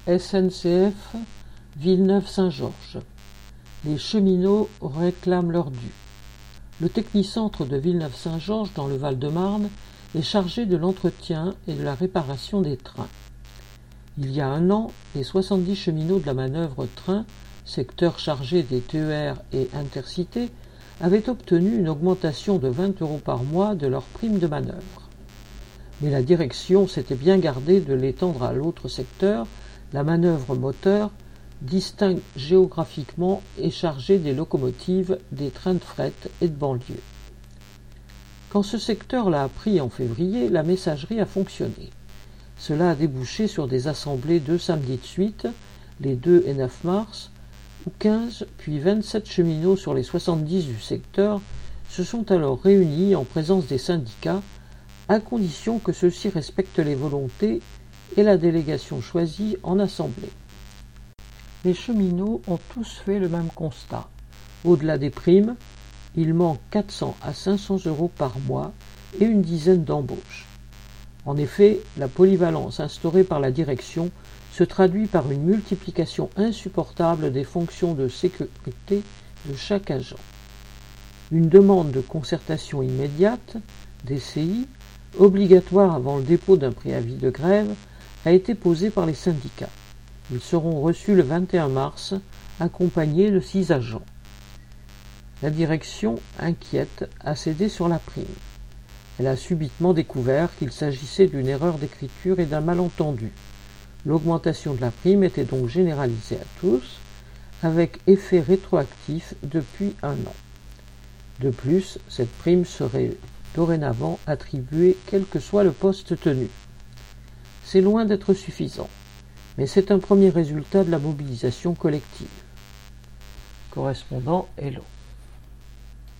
SNCF Villeneuve-Saint-Georges. Les cheminots réclament leur dû. Le technicentre de Villeneuve-Saint-Georges, dans le Val-de-Marne, est chargé de l'entretien et de la réparation des trains. Il y a un an, les 70 cheminots de la manœuvre train, secteur chargé des TER et intercités, avaient obtenu une augmentation de 20 € par mois de leur prime de manœuvre. Mais la direction s'était bien gardée de l'étendre à l'autre secteur, la manœuvre moteur, distincte géographiquement et chargée des locomotives, des trains de fret et de banlieue. Quand ce secteur l'a appris en février, la messagerie a fonctionné. Cela a débouché sur des assemblées 2 samedis de suite, les 2 et 9 mars, où 15 puis 27 cheminots sur les 70 du secteur se sont alors réunis en présence des syndicats, à condition que ceux-ci respectent les volontés et la délégation choisie en assemblée. Les cheminots ont tous fait le même constat. Au-delà des primes, il manque 400 à 500 € par mois et une dizaine d'embauches. En effet, la polyvalence instaurée par la direction se traduit par une multiplication insupportable des fonctions de sécurité de chaque agent. Une demande de concertation immédiate, DCI, obligatoire avant le dépôt d'un préavis de grève, a été posée par les syndicats. Ils seront reçus le 21 mars, accompagnés de 6 agents. La direction, inquiète, a cédé sur la prime. Elle a subitement découvert qu'il s'agissait d'une erreur d'écriture et d'un malentendu. L'augmentation de la prime était donc généralisée à tous, avec effet rétroactif depuis un an. De plus, cette prime serait dorénavant attribuée quel que soit le poste tenu. C'est loin d'être suffisant, mais c'est un premier résultat de la mobilisation collective. Correspondant Hello.